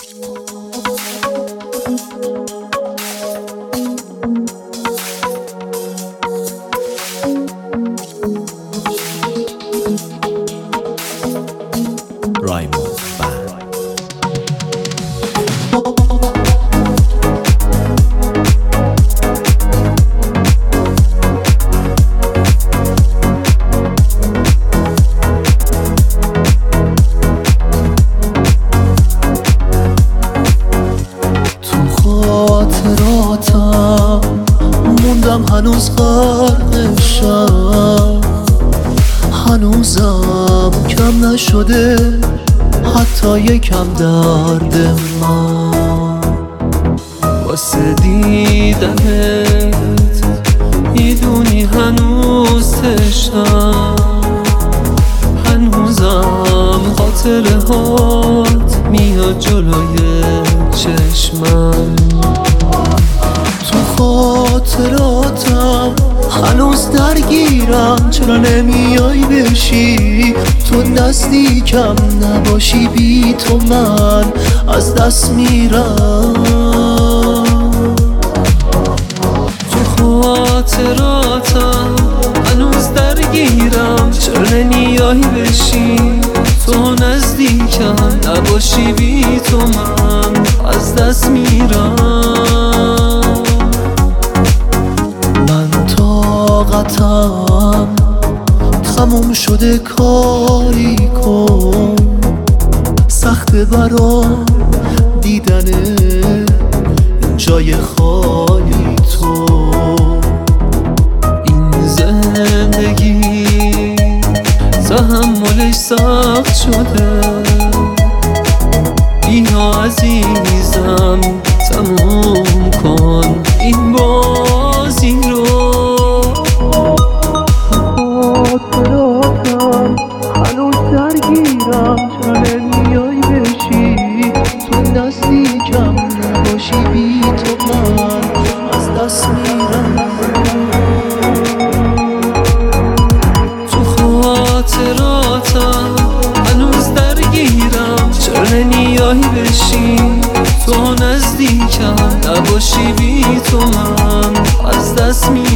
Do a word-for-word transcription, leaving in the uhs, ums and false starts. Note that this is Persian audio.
موندم هنوز غرق شب، هنوزم کم نشده حتی یکم درد من. واسه دیدنت میدونی هنوز تشنم، هنوزم خاطره هات میاد جلوی چشمم. تو خاطراتم هنوز درگیرم، چرا نمیای بشی تو نزدیکم نباشی، بی تو من از دست میرم. تو خاطراتم هنوز درگیرم، چرا نمیای بشی تو نزدیکم نباشی، بی تو من از دست میرم. طاقتم تموم شده، کاری کن سخته برام دیدن جای خالی تو. این زندگی تحملش سخت شده، بیا عزیزم تموم کن این بازی رو. خاطراتم هنوز درگیرم، چرا نمیای بشی تو نزدیکم نباشی، بی تو من از دست میرم. تو خاطراتم هنوز درگیرم، چرا نمیای بشی تو نزدیکم نباشی، بی تو من از دست میرم.